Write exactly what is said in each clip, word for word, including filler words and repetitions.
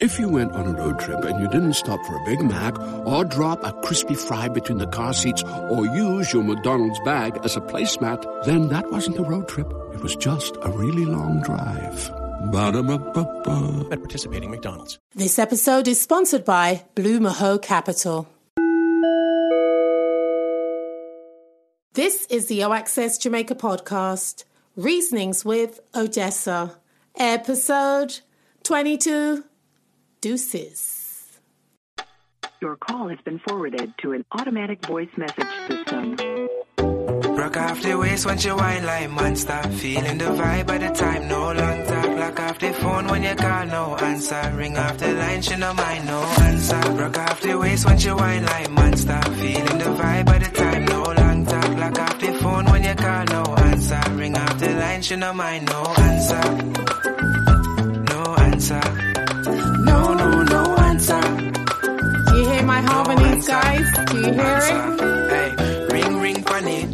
If you went on a road trip and you didn't stop for a Big Mac or drop a crispy fry between the car seats or use your McDonald's bag as a placemat, then that wasn't a road trip. It was just a really long drive. Ba-da-ba-ba-ba. At participating McDonald's. This episode is sponsored by Blue Maho Capital. This is the O Access Jamaica podcast, Reasonings with Odessa, episode twenty-two. Deuces. Your call has been forwarded to an automatic voice message system. Rock off the waist when you whine like monster. Feeling the vibe by the time, no long talk. Lock off the phone when you call, no answer. Ring off the line, she no mind, no answer. Rock off the waist when you whine like monster. Feeling the vibe by the time, no long talk. Lock off the phone when you call, no answer. Ring off the line, she no mind, no answer. No answer. No, no, no answer. Do you hear my harmonies, no guys? Do you hear answer. It? Hey, ring, ring, panic.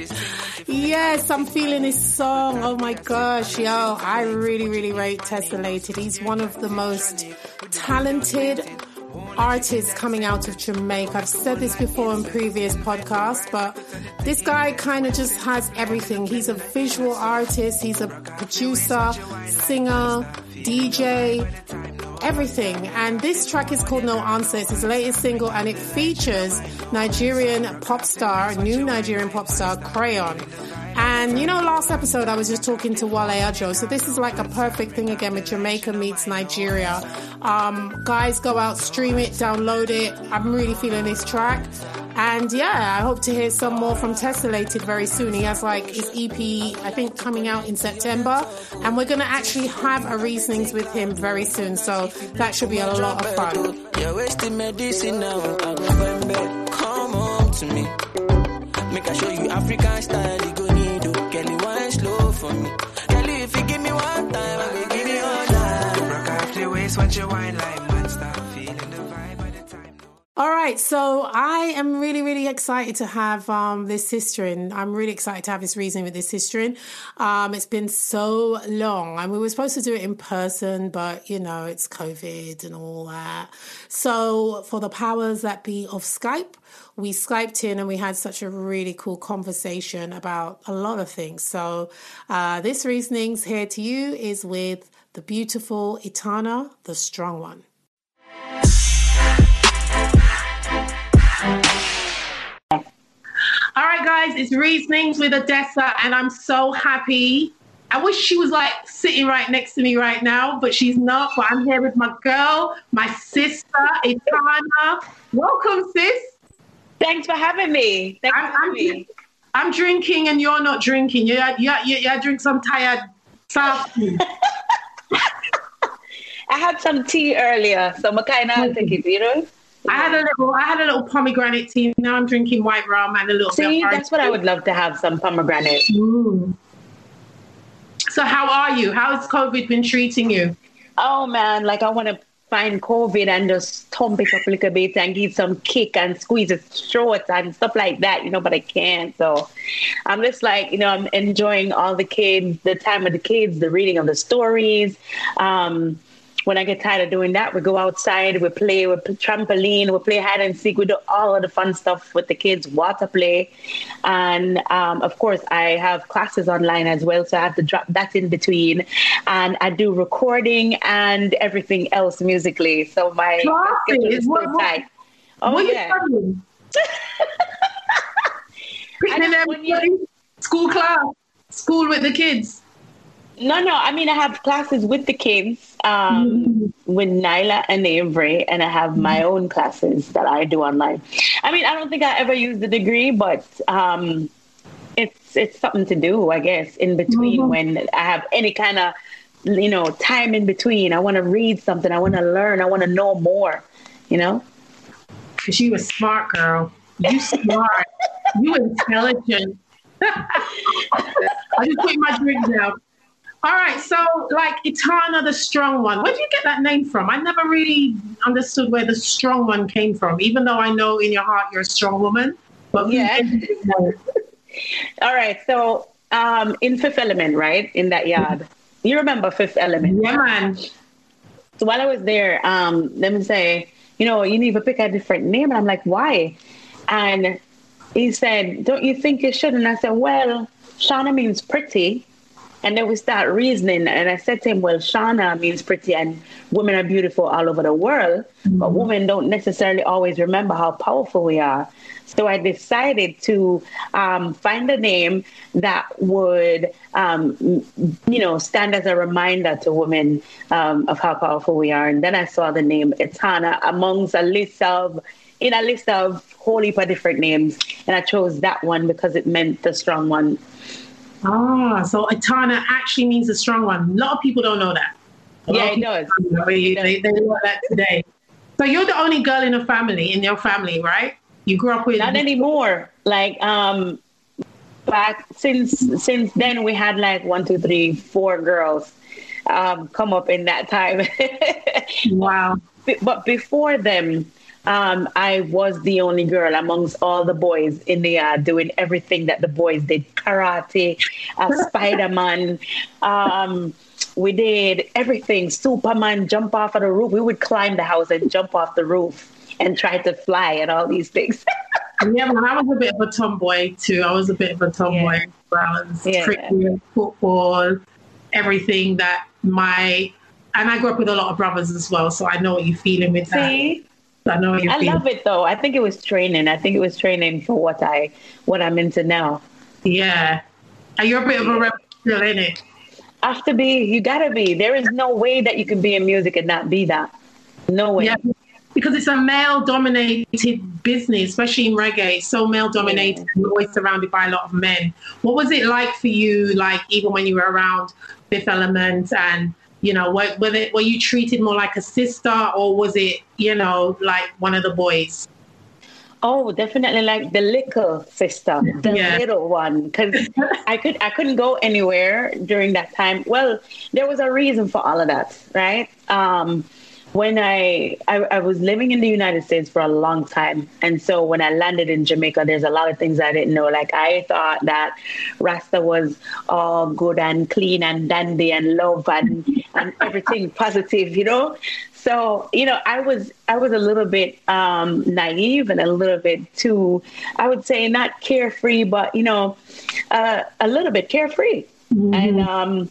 Yes, I'm feeling this song. Oh my gosh, yo, I really, really rate Tessellated. He's one of the most talented artists coming out of Jamaica. I've said this before in previous podcasts, but this guy kind of just has everything. He's a visual artist, he's a producer, singer, D J, everything. And this track is called No Answer. It's his latest single and it features Nigerian pop star, new Nigerian pop star, Crayon. And you know, last episode I was just talking to Wale Ajo, so this is like a perfect thing again with Jamaica meets Nigeria. Um, guys, go out, stream it, download it. I'm really feeling this track. And yeah, I hope to hear some more from Tessellated very soon. He has like his E P, I think, coming out in September. And we're going to actually have a Reasonings with him very soon. So that should be a lot of fun. You're wasting medicine now. Come home to me. Make I show you African style. You go need to get it one slow for me. Girl, if you give me one time, I will give you all night. Rock off the waist once you wine like monster. Feeling the vibe by the time. All right, so I am really, really excited to have um, this sister in. I'm really excited to have this Reasoning with this sister in. Um, it's been so long, and we were supposed to do it in person, but, you know, it's COVID and all that. So for the powers that be of Skype, we Skyped in and we had such a really cool conversation about a lot of things. So uh, this Reasonings here to you is with the beautiful Etana, the strong one. All right, guys, it's Reasonings with Odessa, and I'm so happy. I wish she was like sitting right next to me right now, but she's not. But I'm here with my girl, my sister, Etana. Welcome, sis. Thanks for having me. Thanks I'm, for having I'm, me. I'm drinking and you're not drinking. You you you, you drink some tired South tea. I had some tea earlier, so I kind of take it, you know. I had a little, I had a little pomegranate tea. Now I'm drinking white rum and a little. See, bit of that's what I would love to have, some pomegranate. Mm. So how are you? How has COVID been treating you? Oh man, like I want to find COVID and just thump it up a little bit and give some kick and squeeze its throat and stuff like that, you know, but I can't. So I'm just like, you know, I'm enjoying all the kids, the time with the kids, the reading of the stories. Um, When I get tired of doing that, we go outside, we play, we play trampoline, we play hide and seek, we do all of the fun stuff with the kids, water play. And um, of course, I have classes online as well, so I have to drop that in between. And I do recording and everything else musically. So my schedule is so tight. Oh, what yeah. Are you studying? School class, school with the kids. No, no. I mean, I have classes with the kids, um, mm. with Nyla and Avery, and I have my own classes that I do online. I mean, I don't think I ever used the degree, but um, it's it's something to do, I guess, in between mm-hmm. when I have any kind of, you know, time in between. I want to read something. I want to learn. I want to know more, you know? Because you a smart girl. You smart. You intelligent. I just put my drink down. All right, so like Etana, the strong one. Where do you get that name from? I never really understood where the strong one came from, even though I know in your heart you're a strong woman. But yeah. All right, so um, in Fifth Element, right, in that yard. You remember Fifth Element? Yeah, man. So while I was there, um, let me say, you know, you need to pick a different name. And I'm like, why? And he said, don't you think you should? And I said, well, Shauna means pretty. And then we start reasoning. And I said to him, well, Shauna means pretty and women are beautiful all over the world. Mm-hmm. But women don't necessarily always remember how powerful we are. So I decided to um, find a name that would, um, you know, stand as a reminder to women um, of how powerful we are. And then I saw the name Etana amongst a list of, in a list of whole heap of different names. And I chose that one because it meant the strong one. Ah, so Etana actually means a strong one. A lot of people don't know that. Yeah, it does. They, they, they know that today. So you're the only girl in the family, in your family, right? You grew up with... Not anymore. Like, um, back since since then, we had like one, two, three, four girls um, come up in that time. Wow. But before them, Um, I was the only girl amongst all the boys in the yard doing everything that the boys did. Karate, uh, Spider-Man. Um, we did everything. Superman, jump off of the roof. We would climb the house and jump off the roof and try to fly and all these things. Yeah, well, I was a bit of a tomboy too. I was a bit of a tomboy. Yeah. I was yeah. cricket, football, everything that my... And I grew up with a lot of brothers as well, so I know what you're feeling with that. See? I know you I feel. love it though. I think it was training. I think it was training for what I what I'm into now. Yeah. And you're a bit of a rebel still, ain't it? Have to be. You gotta be. There is no way that you can be in music and not be that. No way. Yeah, because it's a male-dominated business, especially in reggae. It's so male-dominated, yeah. And always surrounded by a lot of men. What was it like for you? Like even when you were around Fifth Element and you know, were, were, it, were you treated more like a sister or was it, you know, like one of the boys? Oh, definitely like the little sister, the yeah. little one. Because I, could, I couldn't go anywhere during that time. Well, there was a reason for all of that, right? Um, when I, I I was living in the United States for a long time. And so when I landed in Jamaica, there's a lot of things I didn't know. Like I thought that Rasta was all good and clean and dandy and love and, and everything positive, you know? So, you know, I was I was a little bit um, naive and a little bit too, I would say not carefree, but, you know, uh, a little bit carefree. Mm-hmm. And, um,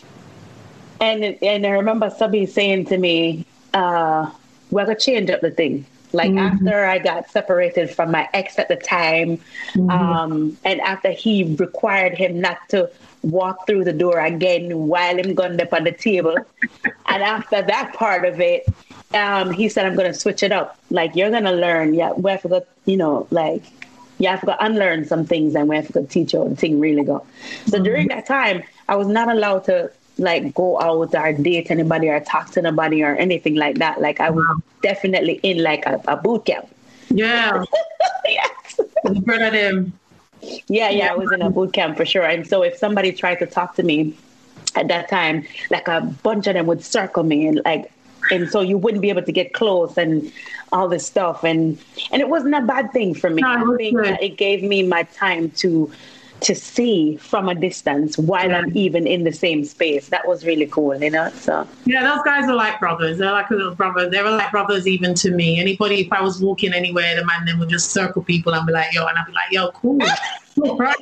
and, and I remember somebody saying to me, Uh, we're going to change up the thing. Like mm-hmm. after I got separated from my ex at the time, mm-hmm. um, and after he required him not to walk through the door again while him gunned up on the table. And after that part of it, um, he said, I'm going to switch it up. Like, you're going to learn. Yeah, we have to go, you know, like, you have to go unlearn some things and we have to go teach you how the thing really go. So mm-hmm. during that time, I was not allowed to like go out or date anybody or talk to anybody or anything like that. Like I was definitely in like a, a boot camp. Yeah. Yes. Brother them. Yeah, yeah, I was in a boot camp for sure. And so if somebody tried to talk to me at that time, like a bunch of them would circle me and like, and so you wouldn't be able to get close and all this stuff. And, and it wasn't a bad thing for me. No, I think good. That it gave me my time to to see from a distance while yeah. I'm even in the same space. That was really cool, you know? So yeah, those guys are like brothers. They're like a little brother. They were like brothers even to me. Anybody, if I was walking anywhere, the man then would just circle people and be like, yo, and I'd be like, yo, cool. All right,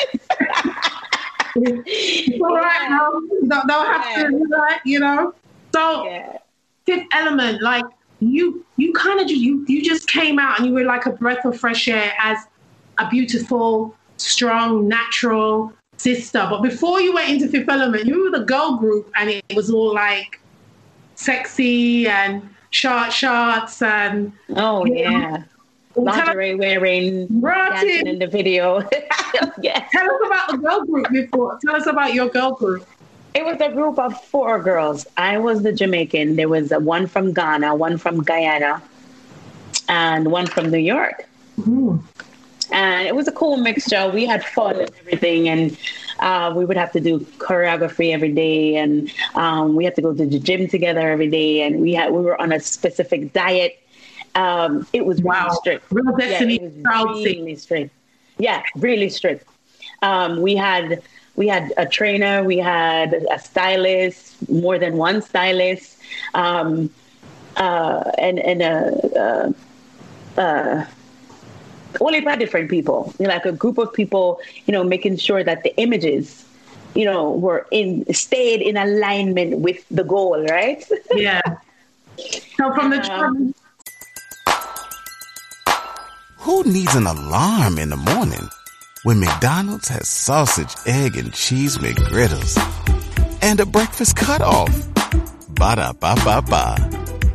it's all right now. You don't, don't have yeah. to do that, you know? So yeah. Fifth Element, like you you kind of just, you, you just came out and you were like a breath of fresh air as a beautiful, strong, natural sister. But before you went into Fifth Element, you were the girl group and it was all like sexy and short shorts and oh yeah, know, lingerie wearing, dancing in the video. Yeah. Tell us about the girl group before. Tell us about your girl group. It was a group of four girls. I was the Jamaican. There was a, one from Ghana, one from Guyana, and one from New York. Mm. And it was a cool mixture. We had fun and everything. And uh, we would have to do choreography every day. And um, we had to go to the gym together every day. And we had we were on a specific diet. Um, it was wow. really strict. Real Destiny yeah, it was really strict. Yeah, really strict. Um, we had we had a trainer, we had a stylist, more than one stylist, um, uh, and and a. Uh, uh, only by different people, you know, like a group of people, you know, making sure that the images, you know, were in stayed in alignment with the goal, right? Yeah. So from the um, who needs an alarm in the morning when McDonald's has sausage, egg, and cheese McGriddles and a breakfast cutoff? Ba-da-ba-ba-ba.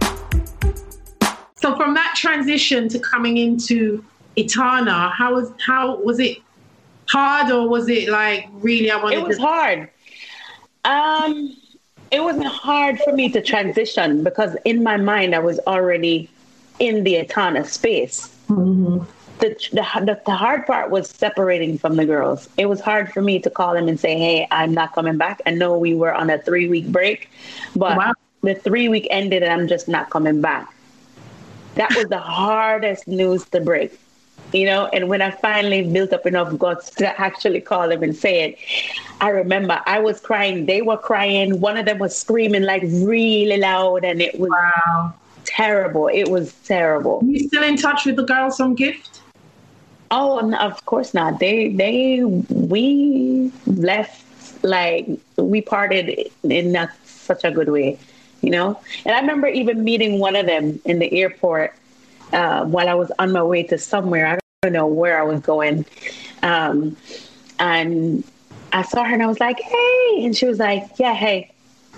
So from that transition to coming into Etana, how was how was it hard, or was it like really I wanted It was to- hard. Um, it wasn't hard for me to transition because in my mind I was already in the Etana space. Mm-hmm. The, the the hard part was separating from the girls. It was hard for me to call them and say, "Hey, I'm not coming back." I know we were on a three week break, but Wow. the three week ended and I'm just not coming back. That was the hardest news to break. You know, and when I finally built up enough guts to actually call them and say it, I remember I was crying. They were crying. One of them was screaming like really loud, and it was Wow. terrible. It was terrible. Are you still in touch with the girls from Gift? Oh, no, of course not. They, they, we left like we parted in not such a good way, you know. And I remember even meeting one of them in the airport. Uh, while I was on my way to somewhere, I don't know where I was going. Um, and I saw her and I was like, "Hey," and she was like, "Yeah, hey."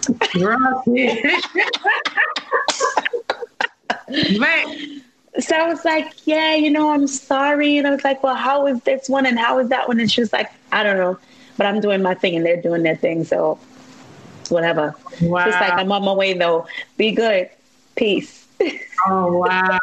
Right. So I was like, "Yeah, you know, I'm sorry." And I was like, "Well, how is this one and how is that one?" And she was like, "I don't know, but I'm doing my thing and they're doing their thing. So whatever." Wow. She's like, "I'm on my way though. Be good. Peace." Oh, wow.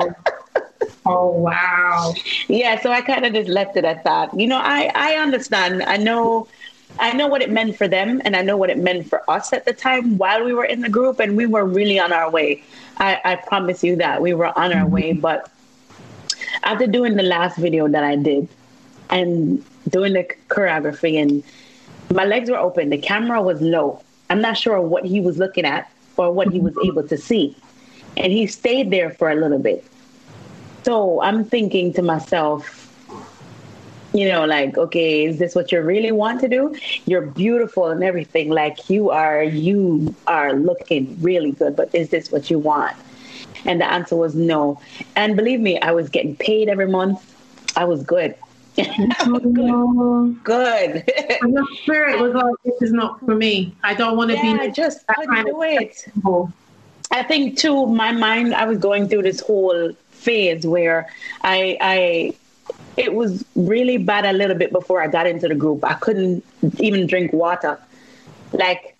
Oh, wow. Yeah, so I kind of just left it at that. You know, I, I understand. I know I know what it meant for them, and I know what it meant for us at the time while we were in the group, and we were really on our way. I, I promise you that. We were on our way. But after doing the last video that I did and doing the choreography, and my legs were open, the camera was low. I'm not sure what he was looking at or what he was able to see. And he stayed there for a little bit. So I'm thinking to myself, you know, like, okay, is this what you really want to do? You're beautiful and everything. Like you are, you are looking really good, but is this what you want? And the answer was no. And believe me, I was getting paid every month. I was good. I was good. Good. And your spirit was like, this is not for me. I don't want to Yeah, be. I just that couldn't kind do of it. people. I think too, my mind, I was going through this whole phase where I, I, it was really bad a little bit before I got into the group. I couldn't even drink water. Like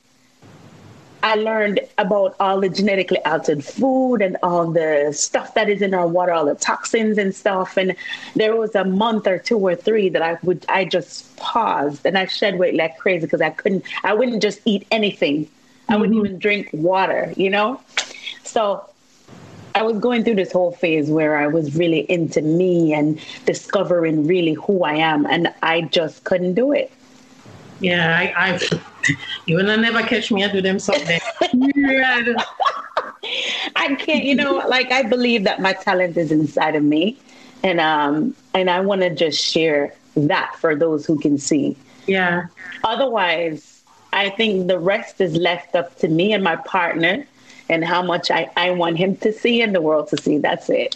I learned about all the genetically altered food and all the stuff that is in our water, all the toxins and stuff. And there was a month or two or three that I would, I just paused and I shed weight like crazy because I couldn't, I wouldn't just eat anything. I wouldn't even drink water, you know? So I was going through this whole phase where I was really into me and discovering really who I am. And I just couldn't do it. Yeah, I, I you will never catch me. I do them something. Yeah. I can't, you know, like I believe that my talent is inside of me. And, um, and I want to just share that for those who can see. Yeah. Otherwise, I think the rest is left up to me and my partner and how much I, I want him to see and the world to see. That's it.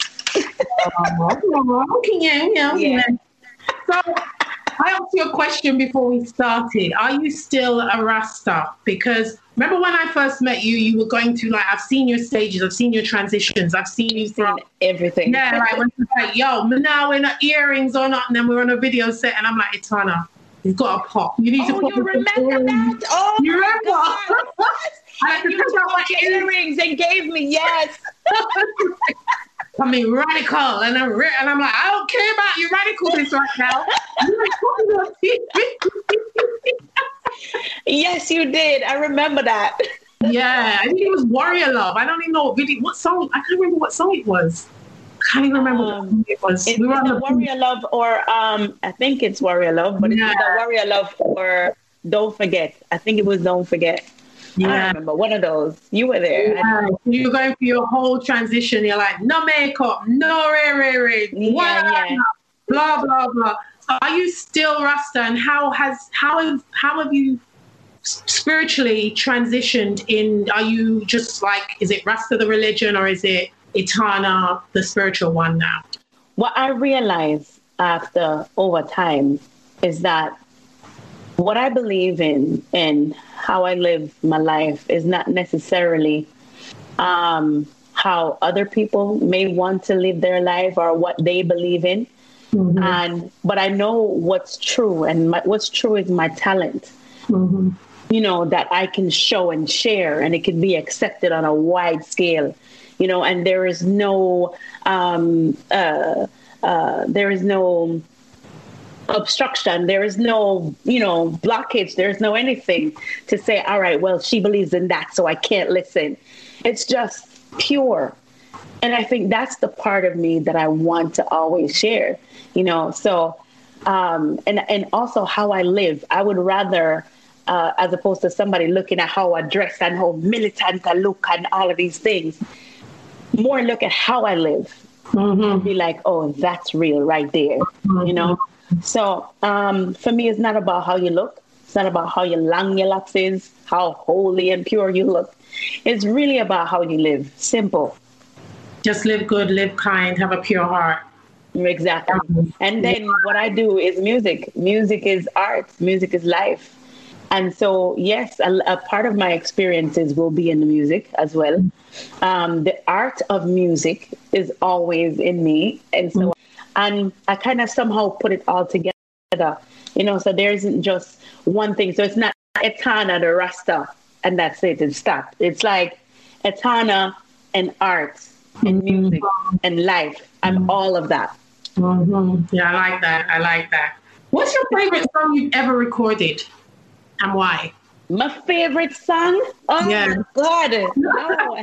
Oh, okay, yeah, yeah, Yeah. So I asked you a question before we started. Are you still a Rasta? Because remember when I first met you, you were going to like, I've seen your stages, I've seen your transitions, I've seen you from Everything. yeah, like when it's like, yo, now we're not earrings or not, and then we're on a video set, and I'm like, Etana, you've got a pop. You need to Oh, pop you with the remember earrings. that? Oh, You my remember? God. I had to You take out my took earrings. earrings and gave me, yes. I mean, radical, and I'm re- and I'm like, I don't care about your radicalness right now. You're like, Yes, you did. I remember that. yeah, I think it was Warrior Love. I don't even know what video, what song. I can't remember what song it was. can't even remember Um, what it was. It's We were on the the Warrior Love, or um, I think it's Warrior Love, but Yeah. it's the Warrior Love or Don't Forget. I think it was Don't Forget. I don't Yeah. remember one of those. You were there. Yeah. You're going through your whole transition. You're like, no makeup, no re re re, Yeah, yeah. blah blah blah. So are you still Rasta? And how has how have how have you spiritually transitioned in? Are you just like, is it Rasta the religion, or is it Etana the spiritual one now? What I realized after over time is that what I believe in and how I live my life is not necessarily um, how other people may want to live their life or what they believe in. Mm-hmm. And but I know what's true, and my, what's true is my talent. Mm-hmm. You know, that I can show and share, and it can be accepted on a wide scale. You know, and there is no um, uh, uh, there is no obstruction. There is no, you know, blockage. There's no anything to say, all right, well, she believes in that, so I can't listen. It's just pure. And I think that's the part of me that I want to always share, you know, so, um, and, and also how I live. I would rather, uh, as opposed to somebody looking at how I dress and how militant I look and all of these things, more look at how I live. Mm-hmm. And be like, oh, that's real right there, mm-hmm. you know? So um, for me, it's not about how you look. It's not about how your long your locks is, how holy and pure you look. It's really about how you live. Simple. Just live good, live kind, have a pure heart. Exactly. And then what I do is music. Music is art. Music is life. And so, yes, a, a part of my experiences will be in the music as well. Um, the art of music is always in me. And so, and I kind of somehow put it all together, you know, so there isn't just one thing. So it's not Etana the Rasta and that's it, and stop. It's like Etana and art and music and life and all of that. Mm-hmm. Yeah, I like that. I like that. What's your favorite song you've ever recorded and why? My favorite song? Oh, yeah. My God. No.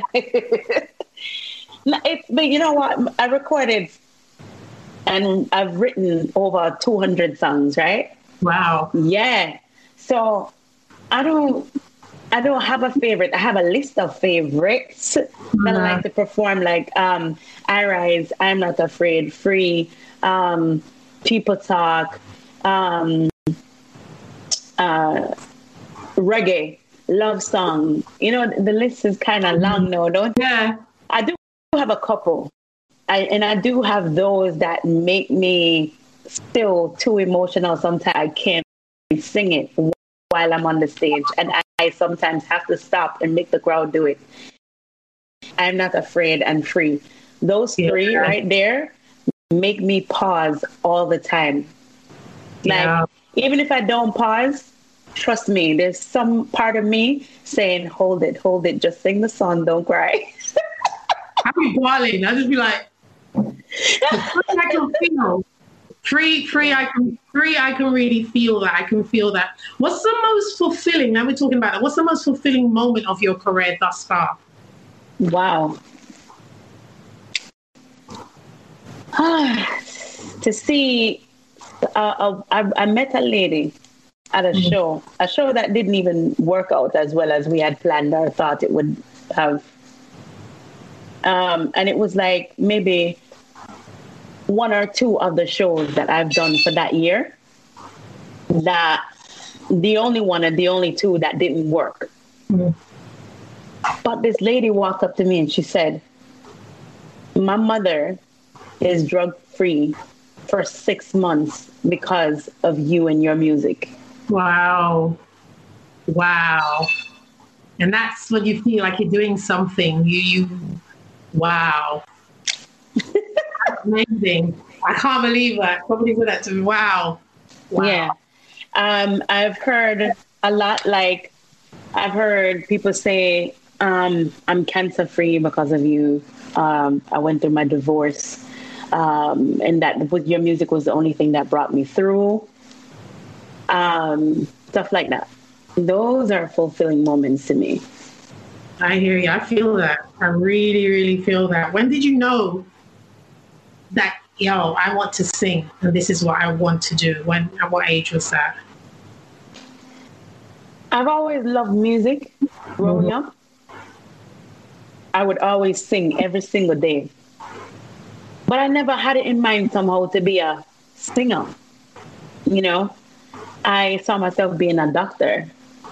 It's, but you know what? I recorded and I've written over two hundred songs, right? Wow. Yeah. So I don't, I don't have a favorite. I have a list of favorites mm-hmm. that I like to perform, like um, I Rise, I'm Not Afraid, Free, um, People Talk, um, uh, reggae, love song. You know, the list is kind of long now, don't you? Yeah. I do have a couple. I, and I do have those that make me still too emotional. Sometimes I can't sing it while I'm on the stage. And I, I sometimes have to stop and make the crowd do it. I'm Not Afraid and Free. Those three yeah. right there make me pause all the time. Like, yeah. even if I don't pause, trust me, there's some part of me saying, hold it, hold it, just sing the song, don't cry. I'd be bawling. I'd just be like, I can feel free, free. I can free. I can really feel that. I can feel that. What's the most fulfilling? Now we're talking about that. What's the most fulfilling moment of your career thus far? Wow. To see, uh, uh, I, I met a lady at a mm-hmm. show, a show that didn't even work out as well as we had planned or thought it would have. Um, and it was like maybe one or two of the shows that I've done for that year, that the only one and the only two that didn't work. Mm. But this lady walked up to me and she said, my mother is drug free for six months because of you and your music. Wow. Wow. And that's when you feel like you're doing something. You, you, wow. That's amazing. I can't believe that. I can't believe that to me. Wow. Wow. Yeah. Um, I've heard a lot, like, I've heard people say, um, I'm cancer free because of you. Um, I went through my divorce. Um, and that with your music was the only thing that brought me through. Um, stuff like that. Those are fulfilling moments to me. I hear you. I feel that. I really, really feel that. When did you know that, yo, I want to sing and this is what I want to do? When, at what age was that? I've always loved music growing Mm-hmm. up. I would always sing every single day. But I never had it in mind somehow to be a singer. You know, I saw myself being a doctor.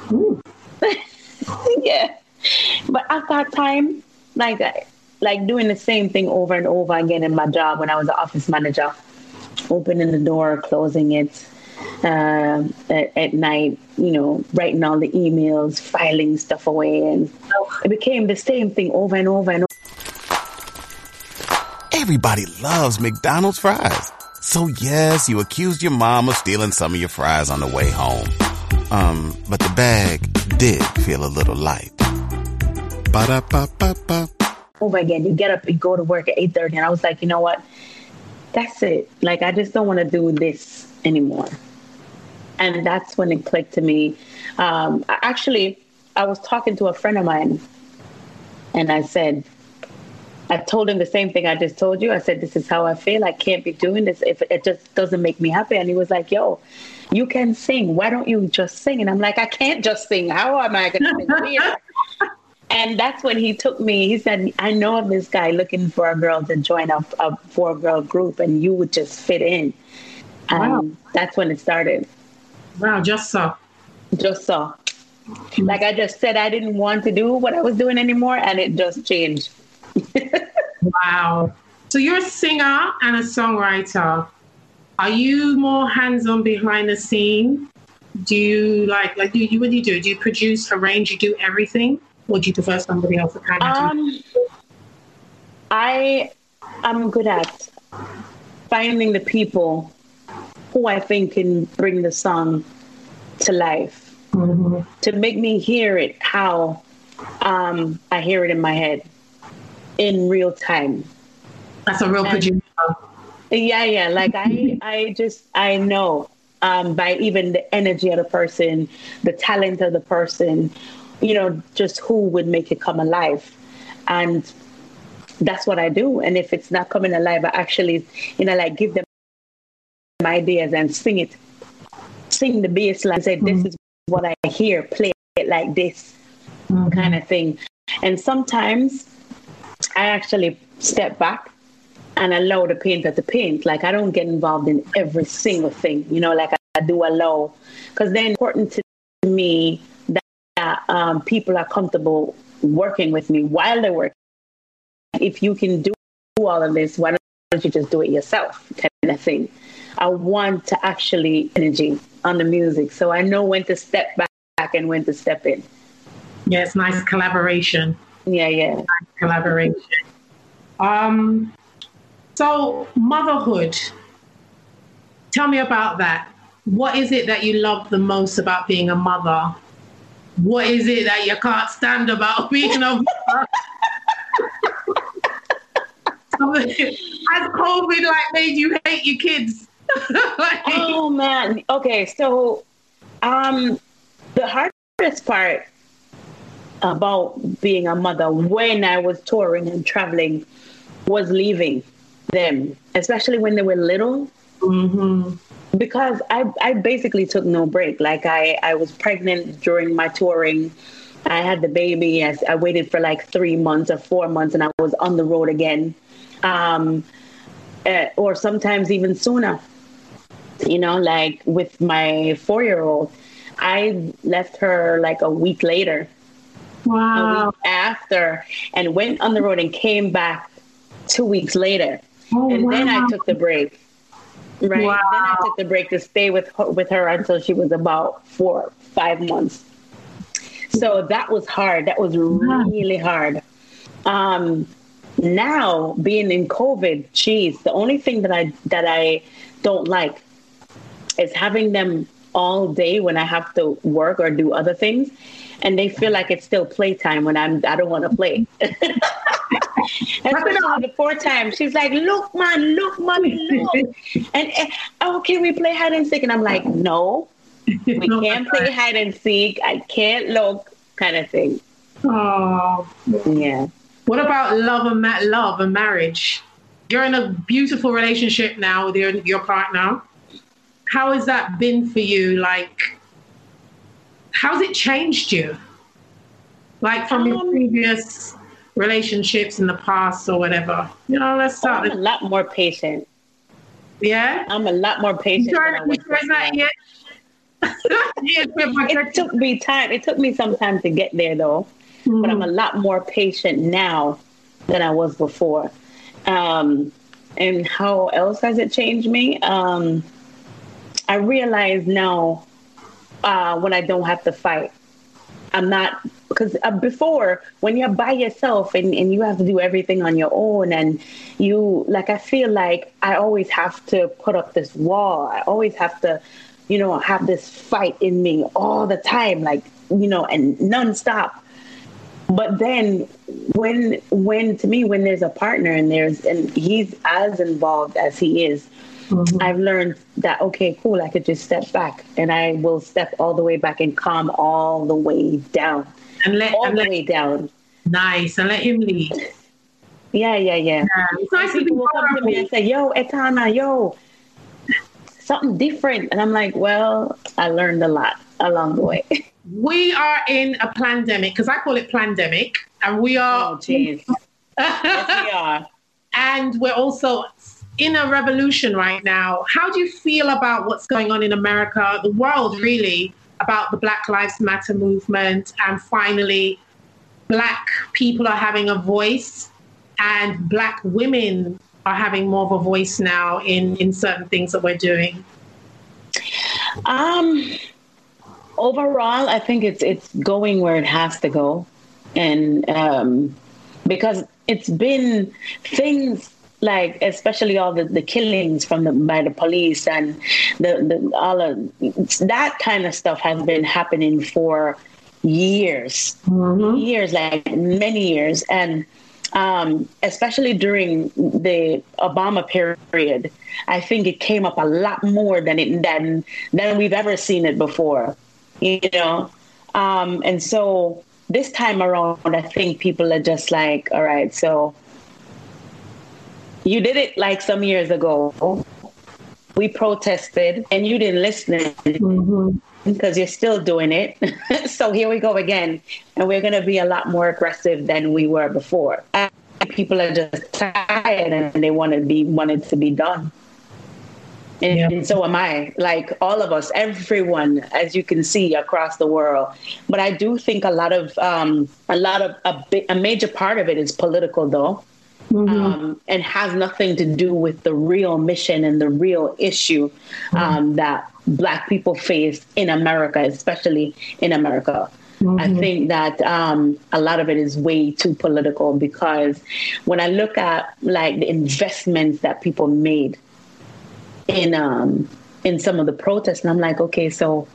Yeah. But at that time, like, like doing the same thing over and over again in my job when I was an office manager, opening the door, closing it uh, at, at night, you know, writing all the emails, filing stuff away. And it became the same thing over and over and over. Everybody loves McDonald's fries. So yes, you accused your mom of stealing some of your fries on the way home. Um, but the bag did feel a little light. Ba-da-ba-ba-ba. Over again, you get up and go to work at eight thirty, and I was like, you know what? That's it. Like, I just don't want to do this anymore. And that's when it clicked to me. Um, I- actually, I was talking to a friend of mine, and I said, I told him the same thing I just told you. I said, this is how I feel. I can't be doing this if it just doesn't make me happy. And he was like, yo, you can sing. Why don't you just sing? And I'm like, I can't just sing. How am I going to sing here? And that's when he took me. He said, I know of this guy looking for a girl to join a, a four-girl group, and you would just fit in. And Wow. that's when it started. Wow, just so. Just so. Like I just said, I didn't want to do what I was doing anymore, and it just changed. Wow. So you're a singer and a songwriter. Are you more hands-on behind the scene? Do you like, like, do you, what do you do? Do you produce, arrange, you do everything? Or do you prefer somebody else to kind of do? Um, I am good at finding the people who I think can bring the song to life, Mm-hmm. to make me hear it how um, I hear it in my head in real time. That's a real And- producer. Yeah, yeah. Like I, I just, I know um, by even the energy of the person, the talent of the person, you know, just who would make it come alive. And that's what I do. And if it's not coming alive, I actually, you know, like give them ideas and sing it, sing the bass line, say, this is what I hear, play it like this kind of thing. And sometimes I actually step back and allow the painter to paint. Like I don't get involved in every single thing, you know, like I, I do allow, because then it's important to me that, that um, people are comfortable working with me while they're working. If you can do all of this, why don't you just do it yourself, kind of thing. I want to actually energy on the music, so I know when to step back and when to step in. Yeah, it's nice collaboration. Yeah, yeah. Nice collaboration. Um, so motherhood. Tell me about that. What is it that you love the most about being a mother? What is it that you can't stand about being a mother? Has COVID like made you hate your kids? Like, Oh man. Okay, so um the hardest part about being a mother when I was touring and traveling was leaving them, especially when they were little. mhm. Because I, I basically took no break. Like I, I was pregnant during my touring. I had the baby. I, I waited for like three months or four months and I was on the road again. Um, uh, or sometimes even sooner, you know, like with my four-year-old, I left her like a week later, a Wow. week after, and went on the road and came back two weeks later. Oh, And then I wow. took the break. Right. Wow. Then I took the break to stay with her, with her until she was about four, five months. So that was hard. That was really hard. Um, now being in COVID, geez, the only thing that I that I don't like is having them all day when I have to work or do other things, and they feel like it's still playtime when I'm I don't want to play. Especially the fourth time, she's like, "Look, man, look, mommy, look," and eh, oh, can we play hide and seek? And I'm like, "No, we can't play hide and seek. I can't look," kind of thing. Oh. Yeah. What about love and ma- love and marriage? you're in a beautiful relationship now with your, your partner. How has that been for you? Like, how's it changed you? Like from um, your previous relationships in the past or whatever? You know, let's start. I'm a lot more patient. Yeah? I'm a lot more patient. You tried, you tried that yet? It took me time. It took me some time to get there, though. Mm-hmm. But I'm a lot more patient now than I was before. Um, and how else has it changed me? Um, I realize now uh, when I don't have to fight. I'm not, because uh, before, when you're by yourself and, and you have to do everything on your own, and you, like, I feel like I always have to put up this wall. I always have to, you know, have this fight in me all the time, like, you know, and nonstop. But then when, when to me, when there's a partner and there's, and he's as involved as he is, mm-hmm. I've learned that, okay, cool, I could just step back and I will step all the way back and calm all the way down. And let, all and the let, way down. Nice. And let him lead. Yeah, yeah, yeah. yeah. It's nice to people will come to me and say, yo, Etana, yo, something different. And I'm like, well, I learned a lot along the way. We are in a pandemic, because I call it pandemic, and we are. Oh, jeez. Yes, we are. And we're also in a revolution right now. How do you feel about what's going on in America, the world really, about the Black Lives Matter movement, and finally Black people are having a voice and Black women are having more of a voice now in, in certain things that we're doing? Um, overall, I think it's it's going where it has to go. And um, because it's been things like, especially all the, the killings from the by the police and the, the all of that kind of stuff has been happening for years, mm-hmm. years, like many years. And um, especially during the Obama period, I think it came up a lot more than it than than we've ever seen it before, you know. Um, and so this time around, I think people are just like, all right, so you did it like some years ago. We protested and you didn't listen mm-hmm. because you're still doing it. So here we go again. And we're going to be a lot more aggressive than we were before. I think people are just tired and they want to be wanted to be done. And, yeah. and so am I, like all of us, everyone, as you can see across the world. But I do think a lot of um, a lot of a, big, a major part of it is political, though. Mm-hmm. Um, and has nothing to do with the real mission and the real issue um, mm-hmm. that Black people face in America, especially in America. Mm-hmm. I think that um, a lot of it is way too political, because when I look at like the investments that people made in um, in some of the protests, and I'm like, okay, so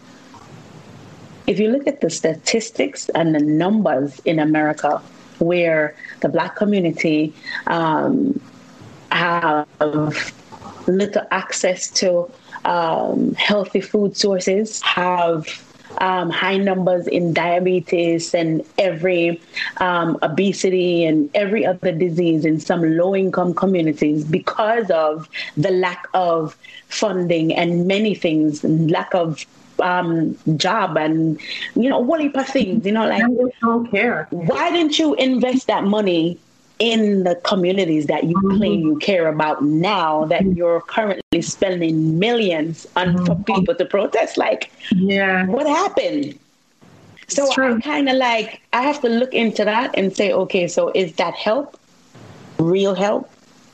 if you look at the statistics and the numbers in America, where the Black community um, have little access to um, healthy food sources, have um, high numbers in diabetes and every um, obesity and every other disease in some low-income communities because of the lack of funding and many things, lack of um job and you know what heap of things, you know, like I just don't care. Why didn't you invest that money in the communities that you mm-hmm. claim you care about now that you're currently spending millions on mm-hmm. for people to protest? Like, yeah, what happened? So I kind of like I have to look into that and say, okay, so is that help? Real help?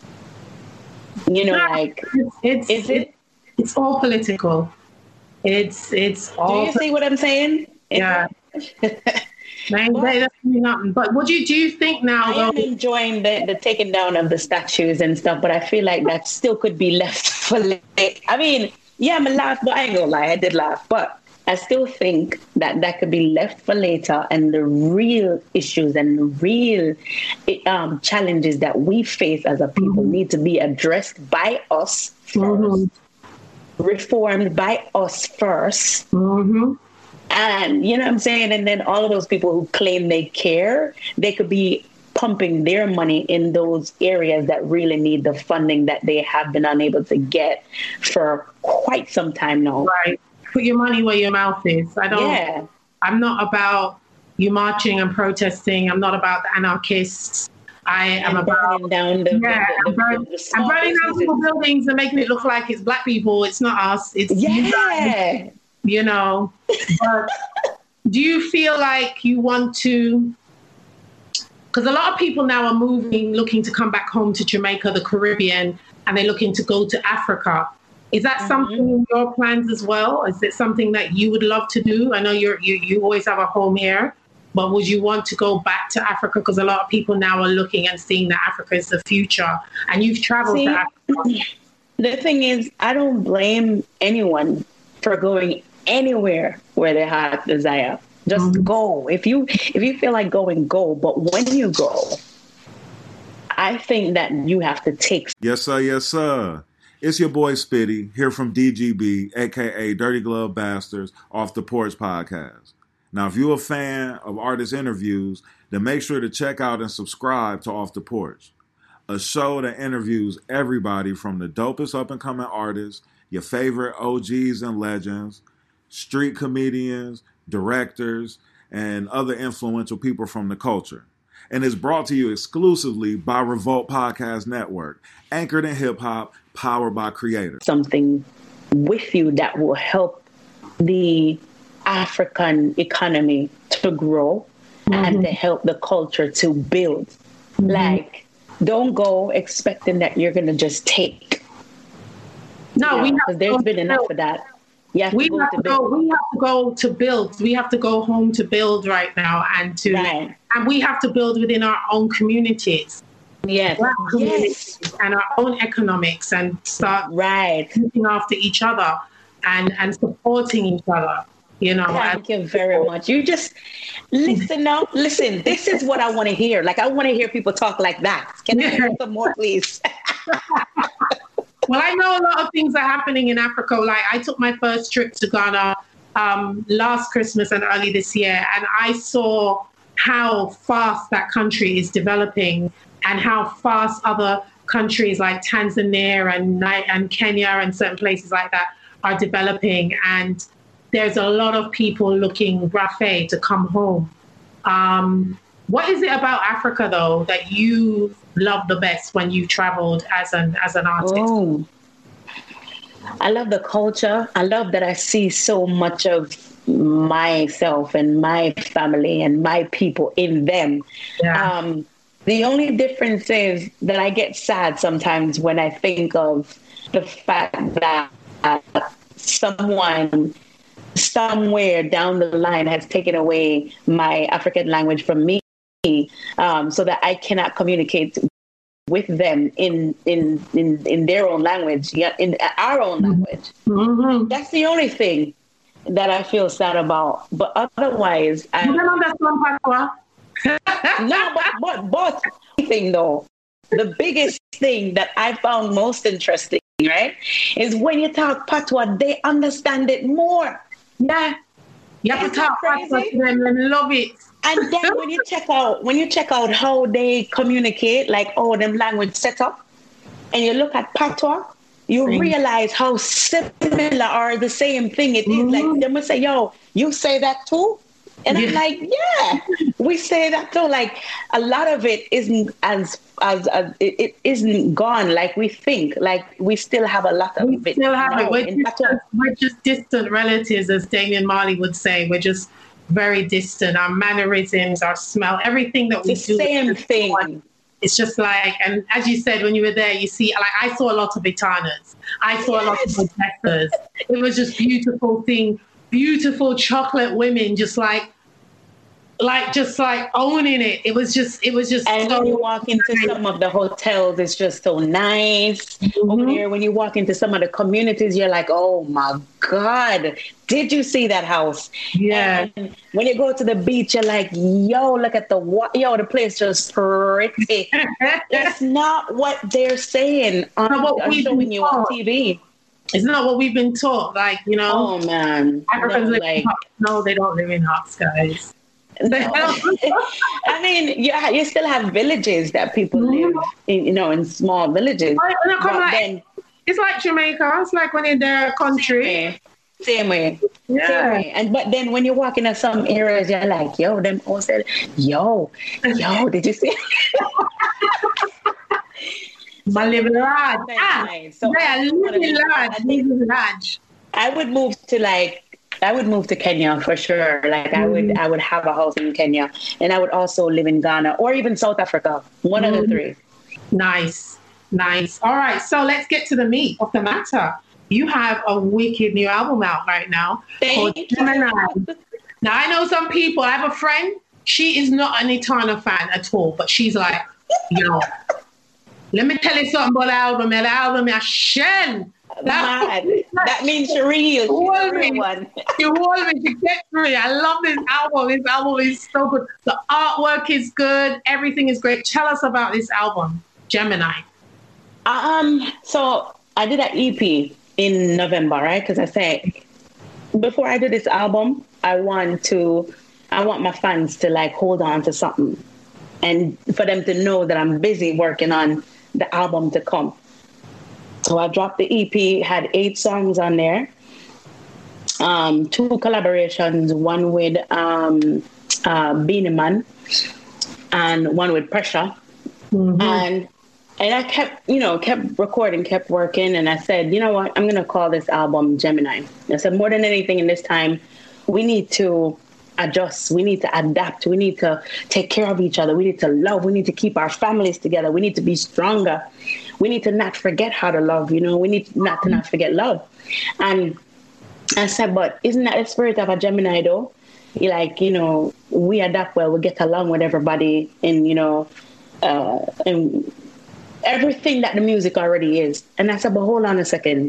You know, like it's, it's is it? It's all political. It's it's all. Do you see what I'm saying? Yeah. Man, that's nothing. But what do you do you think now? I though? am enjoying the, the taking down of the statues and stuff, but I feel like that still could be left for later. I mean, yeah, I'm a laugh, but I ain't gonna lie, I did laugh, but I still think that that could be left for later, and the real issues and the real um, challenges that we face as a people mm-hmm. need to be addressed by us first. Mm-hmm. Reformed by us first. Mm-hmm. And you know what I'm saying? And then all of those people who claim they care, they could be pumping their money in those areas that really need the funding that they have been unable to get for quite some time now. Right. Put your money where your mouth is. I don't, yeah. I'm not about you marching and protesting. I'm not about the anarchists. I am and about burning down the, yeah, the, the, I'm burning, the, the I'm burning down businesses. people buildings and making it look like it's black people. It's not us. It's yeah. you guys, you know. But do you feel like you want to? Because a lot of people now are moving, looking to come back home to Jamaica, the Caribbean, and they're looking to go to Africa. Is that mm-hmm. something in your plans as well? Is it something that you would love to do? I know you're, you you always have a home here, but would you want to go back to Africa? Because a lot of people now are looking and seeing that Africa is the future, and you've traveled See, to Africa. The thing is, I don't blame anyone for going anywhere where their heart desire. Just mm-hmm. go. If you if you feel like going, go. But when you go, I think that you have to take. Yes, sir. Yes, sir. It's your boy Spitty here from D G B, a k a. Dirty Glove Bastards, Off the Porch Podcast. Now, if you're a fan of artist interviews, then make sure to check out and subscribe to Off the Porch, a show that interviews everybody from the dopest up-and-coming artists, your favorite O Gs and legends, street comedians, directors, and other influential people from the culture. And it's brought to you exclusively by Revolt Podcast Network, anchored in hip-hop, powered by creators. Something with you that will help the African economy to grow mm-hmm. and to help the culture to build. Mm-hmm. Like, don't go expecting that you're going to just take. No, you know, we have there's been enough build. of that. You have we, to go have to to go, we have to go to build. We have to go home to build right now, and to right. and we have to build within our own communities. Yes, Black communities yes. and our own economics, and start right. looking after each other and, and supporting each other. You know, thank you very much. You just listen now. Listen, this is what I want to hear. Like, I want to hear people talk like that. Can I hear some more, please? Well, I know a lot of things are happening in Africa. Like, I took my first trip to Ghana um, last Christmas and early this year, and I saw how fast that country is developing and how fast other countries like Tanzania and and Kenya and certain places like that are developing. And there's a lot of people looking rafe to come home. Um, what is it about Africa, though, that you love the best when you traveled as an as an artist? Oh, I love the culture. I love that I see so much of myself and my family and my people in them. Yeah. Um, the only difference is that I get sad sometimes when I think of the fact that someone somewhere down the line has taken away my African language from me, um, so that I cannot communicate with them in in in, in their own language, yeah, in our own language. Mm-hmm. That's the only thing that I feel sad about. But otherwise, I you don't understand patois. no, but but but thing though, the biggest thing that I found most interesting, right, is when you talk patois, they understand it more. Yeah, you have to talk patois to them and love it. And then when you check out when you check out how they communicate, like oh, them language set up, and you look at patois, you mm. realize how similar or the same thing it is. Mm. Like they must say, "Yo, you say that too," and yeah. I'm like, "Yeah, we say that too." Like a lot of it isn't as as, as it, it isn't gone like we think. Like we still have a lot of we it. Still have now. it. We're just, we're just distant relatives, as Damian Marley would say. We're just very distant. Our mannerisms, our smell, everything that we the do. The same thing. One. It's just like, and as you said, when you were there, you see, like I saw a lot of Itanas. I saw yes. a lot of Odessas. It was just beautiful thing, beautiful chocolate women, just like, like just like owning it. It was just, it was just. And so when you walk into nice. Some of the hotels, it's just so nice. Mm-hmm. Over there, when you walk into some of the communities, you're like, oh my God, did you see that house? Yeah. And when you go to the beach, you're like, yo, look at the wa- yo, the place just pretty. It's not what they're saying on, what on showing you taught. On T V. It's not what we've been taught. Like, you know. Oh man. Africans no, live like, in huts. No, they don't live in huts, guys. No. I mean, yeah, you still have villages that people mm-hmm. live in, you know, in small villages. Like, like, then, it's like Jamaica. It's like when in their country. Same way. Yeah. Same way. And but then when you walk into some areas, you're like, yo, them all said, yo, yo, did you see? My little lad. Ah, so yeah, little lad. Little lad. I would move to like, I would move to Kenya for sure. Like mm. I would, I would have a house in Kenya, and I would also live in Ghana or even South Africa. One mm. of the three. Nice, nice. All right, so let's get to the meat of the matter. You have a wicked new album out right now called Gemini. Now I know some people. I have a friend. She is not an Etana fan at all, but she's like, yo, let me tell you something about the album. The album is Shen. That, that means she real. Hold me. You hold me. She gets me. I love this album. This album is so good. The artwork is good. Everything is great. Tell us about this album, Gemini. Um. So I did an E P in November, right? Because I said before I do this album, I want to, I want my fans to like hold on to something, and for them to know that I'm busy working on the album to come. So I dropped the E P, had eight songs on there, um, two collaborations, one with um, uh, Beenie Man and one with Pressure. Mm-hmm. And and I kept, you know, kept recording, kept working. And I said, you know what, I'm going to call this album Gemini. I said, more than anything in this time, we need to adjust. We need to adapt. We need to take care of each other. We need to love. We need to keep our families together. We need to be stronger. We need to not forget how to love, you know, we need not to not forget love. And I said, but isn't that the spirit of a Gemini though? Like, you know, we adapt well, we get along with everybody and, you know, uh, and everything that the music already is. And I said, but hold on a second.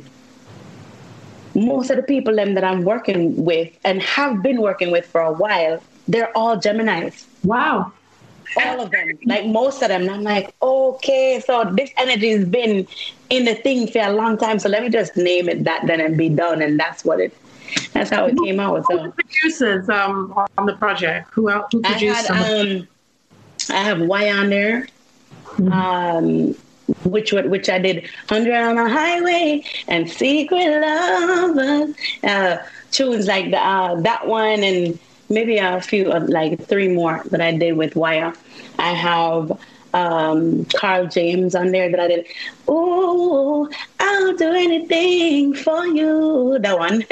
Most of the people them that I'm working with and have been working with for a while, they're all Geminis. Wow. All of them, like most of them. And I'm like, okay, so this energy has been in the thing for a long time. So let me just name it that then and be done. And that's what it, that's how it came out. So who producers um, on the project? Who else? Who produced I had, um, I have Y on there, mm-hmm. um, which which I did one hundred on the Highway and Secret Lovers, uh, tunes like the, uh, that one and maybe a few, uh, like three more that I did with Wire. I have um, Carl James on there that I did. Ooh, I'll do anything for you. That one.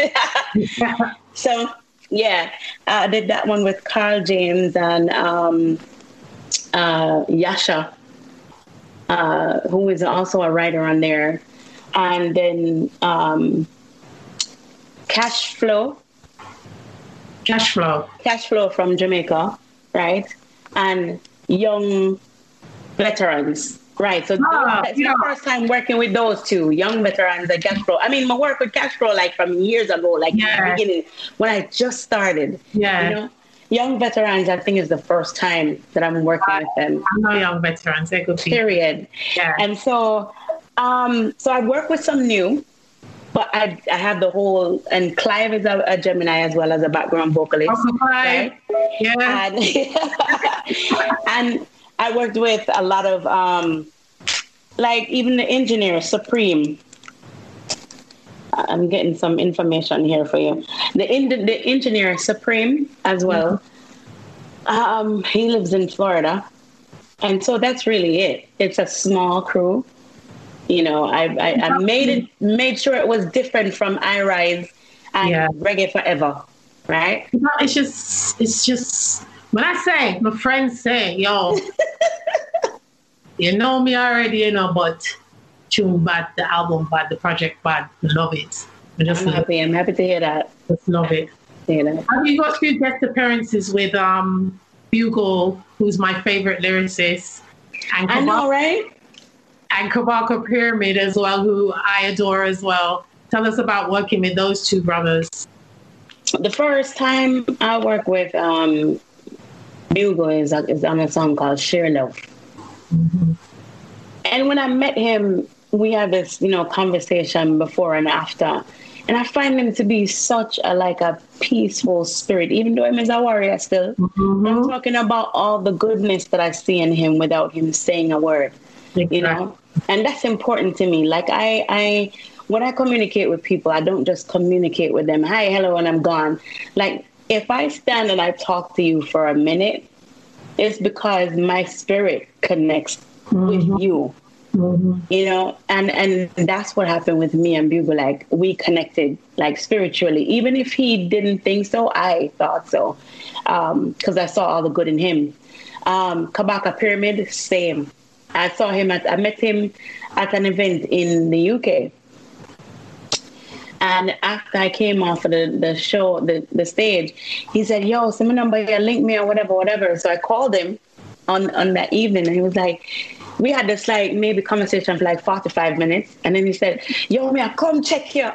So, yeah, I did that one with Carl James and um, uh, Yasha, uh, who is also a writer on there. And then um, Cash Flow. Cash Flow. Cash Flow from Jamaica, right? And Young Veterans, right? So oh, that's yeah. my first time working with those two, Young Veterans and Cash Flow. I mean, my work with Cash Flow, like from years ago, like yeah. in the beginning, when I just started. Yeah. You know? Young Veterans, I think, is the first time that I'm working I, with them. I know Young Veterans. They're good people. Period. Yeah. And so, um, so I work with some new. But I, I have the whole, and Clive is a, a Gemini as well as a background vocalist. Oh, right? Yeah. And, and I worked with a lot of, um, like even the engineer, Supreme. I'm getting some information here for you. The in, the engineer, Supreme, as well. Um, he lives in Florida. And so that's really it. It's a small crew. You know, I, I, I made it, made sure it was different from I Rise and yeah. Reggae Forever, right? No, it's just, it's just, when I say, my friends say, yo, you know me already, you know, but tune bad, the album bad, the project bad, love it. I just I'm happy, it. I'm happy to hear that. Just love it. Hear that. Have you got a few guest appearances with um, Bugle, who's my favorite lyricist? And I know, right? And Kabaka Pyramid as well, who I adore as well. Tell us about working with those two brothers. The first time I worked with um, Bugle is, is on a song called Sheer Love. Mm-hmm. And when I met him, we had this, you know, conversation before and after. And I find him to be such a like a peaceful spirit, even though him is a warrior still. Mm-hmm. I'm talking about all the goodness that I see in him without him saying a word. Exactly. You know? And that's important to me. Like I, I, when I communicate with people, I don't just communicate with them. Hi, hello, and I'm gone. Like if I stand and I talk to you for a minute, it's because my spirit connects mm-hmm. with you. Mm-hmm. You know, and, and that's what happened with me and Bugle. Like we connected like spiritually, even if he didn't think so, I thought so. Um, cause I saw all the good in him. Um, Kabaka Pyramid, same. I saw him at, I met him at an event in the U K. And after I came off of the, the show, the, the stage, he said, yo, send me number here, link me or whatever, whatever. So I called him on, on that evening and he was like, we had this like maybe conversation for like forty-five minutes. And then he said, yo, me, I come check here.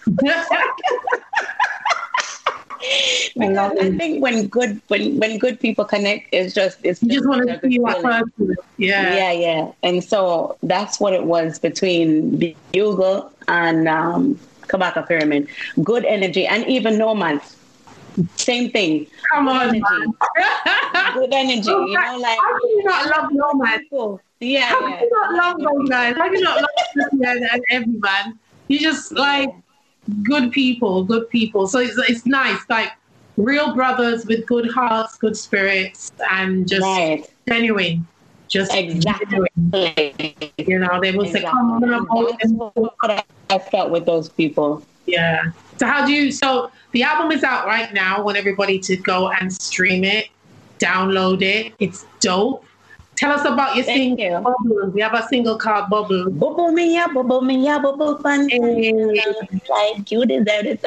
Because I think when good when, when good people connect, it's just it's you just, just want to see what person. Yeah. Yeah, yeah. And so that's what it was between Bugle and um, Kabaka Pyramid. Good energy and even Nomads. Same thing. Come good on, energy. man. Good energy. Oh, you know, like how can you not love Nomads? Yeah, How yeah. can you not love those guys? How can you not love them and, and everyone? You just like good people, good people. So it's it's nice, like real brothers with good hearts, good spirits, and just right. genuine. Just exactly. Genuine. You know, they will exactly. say, "Come on, that's what I felt with those people. Yeah. So how do you? So the album is out right now. I want everybody to go and stream it, download it. It's dope. Tell us about your Thank single. you. Bubble. We have a single called Bubble. Bubble me ya, bubble me ya, bubble fun. Hey. Like you deserve it.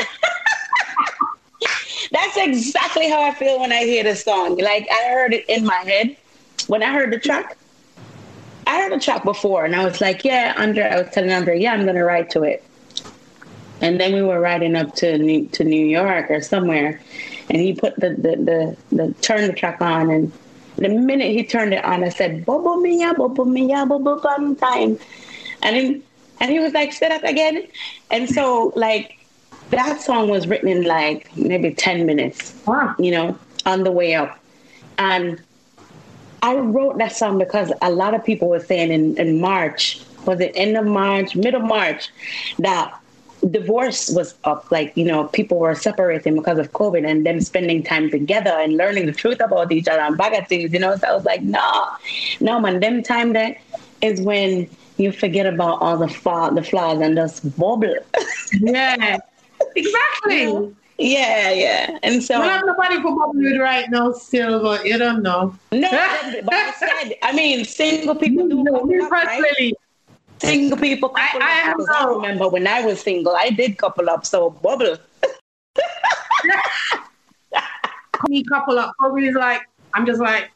That's exactly how I feel when I hear the song. Like I heard it in my head when I heard the track. I heard the track before, and I was like, "Yeah, Andre." I was telling Andre, "Yeah, I'm gonna write to it." And then we were riding up to New, to New York or somewhere, and he put the the the, the turn the track on and. The minute he turned it on, I said, "Bubble me ya, bubble me ya, bubble fun time," and then, and he was like, "Say that again." And so, like, that song was written in like maybe ten minutes, wow. you know, on the way up. And I wrote that song because a lot of people were saying in, in March, was it end of March, middle of March, that divorce was up, like, you know, people were separating because of COVID and them spending time together and learning the truth about each other and bag of things, you know. So I was like, no, no, man, them time there is when you forget about all the flaw, the flaws and just bubble. Yeah, exactly. You know? Yeah, yeah. And so we have nobody for bubble with right now still, but you don't know. No, but I said, I mean, single people do no, couple up, right? Single people couple I, up. I, I remember when I was single, I did couple up, so bubble. Me couple up. Probably is like, I'm just like,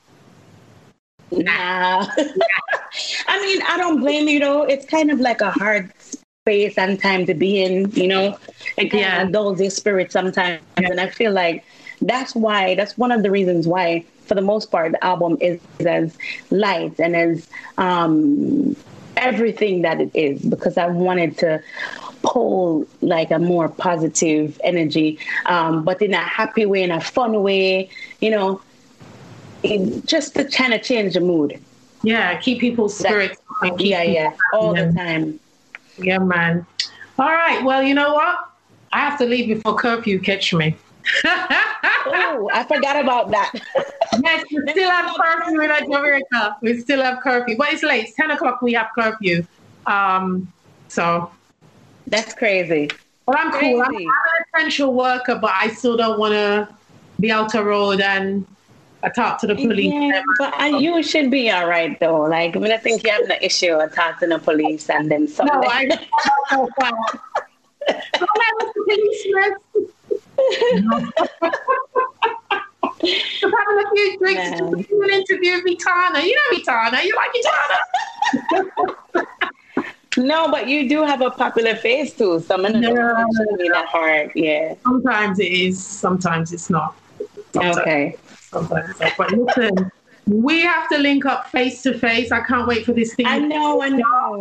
nah. I mean, I don't blame you though. It's kind of like a hard space and time to be in, you know, and kind yeah. of indulge your spirit sometimes. Yeah. And I feel like that's why, that's one of the reasons why, for the most part, the album is as light and as um, everything that it is, because I wanted to pull like a more positive energy, um, but in a happy way, in a fun way, you know, it, just to kind of change the mood. Yeah, keep people's spirits. Keep yeah, yeah, all the time. Yeah, man. All right, well, you know what? I have to leave before curfew catch me. Oh, I forgot about that. Yes, we still have curfew in Jamaica. We still have curfew, but it's late. It's ten o'clock. We have curfew. Um, so that's crazy. But I'm crazy. cool. I'm, I'm an essential worker, but I still don't want to be out the road and I talk to the police. Yeah, but I, you should be all right though. Like, I mean, I think you have an issue with talking to the police and then something. No, I don't know. Don't have a policeman. Just having a few drinks to do an interview with Vitana. You know Vitana. You like Vitana? No, but you do have a popular face too. Some of them no, shouldn't be that hard. Yeah. Sometimes it is. Sometimes it's not. Sometimes. Okay. Sometimes. But listen, we have to link up face to face. I can't wait for this thing. I know. I know.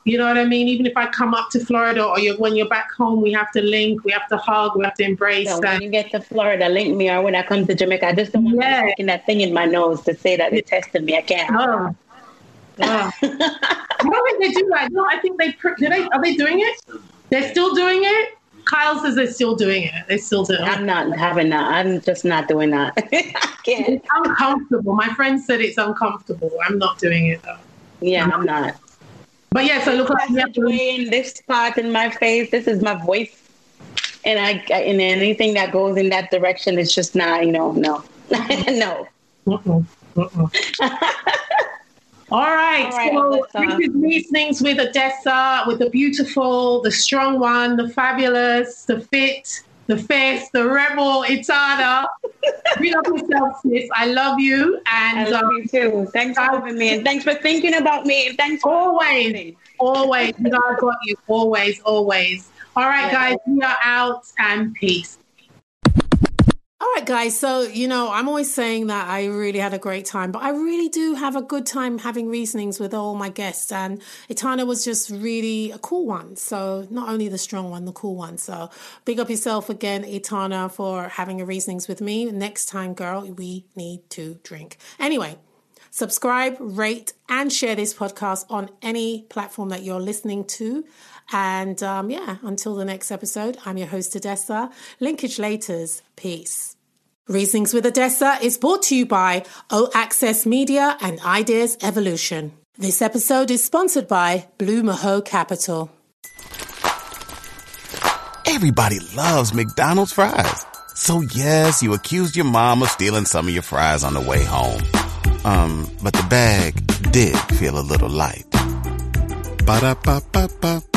You know what I mean? Even if I come up to Florida or you're, when you're back home, we have to link, we have to hug, we have to embrace. So that. when you get to Florida, link me, or when I come to Jamaica, I just don't want Yeah. to be sticking that thing in my nose to say that they tested me. I can't. Oh. Oh. I don't think they do that. No, I think they, pr- do they, are they doing it? They're still doing it? Kyle says they're still doing it. They're still doing it. I'm not having that. I'm just not doing that. I can't. It's uncomfortable. My friend said it's uncomfortable. I'm not doing it though. Yeah, I'm not. But yeah, so look like we have to... in this part in my face. This is my voice, and I and anything that goes in that direction is just not. You know, no, no. Mm-mm. Mm-mm. All right, All right, so Alyssa. this is Reasonings with Odessa, with the beautiful, the strong one, the fabulous, the fit, the fierce, the rebel, Etana. Bring up yourself, sis. I love you. And I love um, you too. Thanks for having me, and thanks for thinking about me, and thanks for always, listening. always, you know, I got you. Always, always. All right, Yeah. guys, we are out, and peace. All right, guys. So, you know, I'm always saying that I really had a great time, but I really do have a good time having reasonings with all my guests. And Etana was just really a cool one. So not only the strong one, the cool one. So big up yourself again, Etana, for having a reasonings with me. Next time, girl, we need to drink. Anyway, subscribe, rate, and share this podcast on any platform that you're listening to. And um, yeah, until the next episode, I'm your host, Odessa. Linkage laters. Peace. Reasonings with Odessa is brought to you by O Access Media and Ideas Evolution. This episode is sponsored by Blue Maho Capital. Everybody loves McDonald's fries. So yes, you accused your mom of stealing some of your fries on the way home. Um, but the bag did feel a little light. Ba-da-ba-ba-ba.